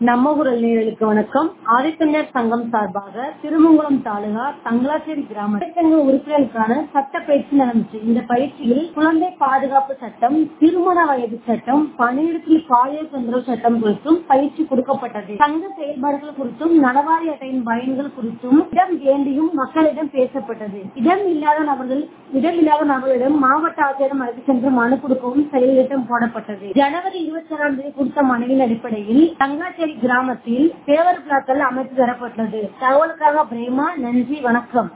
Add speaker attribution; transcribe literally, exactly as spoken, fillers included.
Speaker 1: நம்ம குரல் நேயர்களுக்கு வணக்கம். ஆதித்தமிழர் சங்கம் சார்பாக திருமங்கலம் தாலுகா தங்களாச்சேரி கிராம சங்க உறுப்பினருக்கான சட்ட பயிற்சி நடந்துச்சு. இந்த பயிற்சியில் குழந்தை பாதுகாப்பு சட்டம், திருமண வயது சட்டம், பணியிடத்தில் பாலியல் தொந்தரவு சட்டம் குறித்தும் பயிற்சி கொடுக்கப்பட்டது. சங்க செயல்பாடுகள் குறித்தும் நலவாரி அட்டையின் பயன்கள் குறித்தும் இடம் வேண்டியும் மக்களிடம் பேசப்பட்டது. இடம் இல்லாத நபர்கள் இடம் இல்லாத நபர்களிடம் மாவட்ட ஆட்சியரிடம் அழைத்து சென்று மனு கொடுக்கவும் செயலிட்டம் போடப்பட்டது. ஜனவரி இருபத்தி ஆறாம் தேதி கொடுத்த மனுவின் அடிப்படையில் தங்களாச்சேரி கிராமத்தில் பேவர் பிளாக்கள் அமைத்து தரப்பட்டது. தகவலுக்காக பிரேமா. நன்றி, வணக்கம்.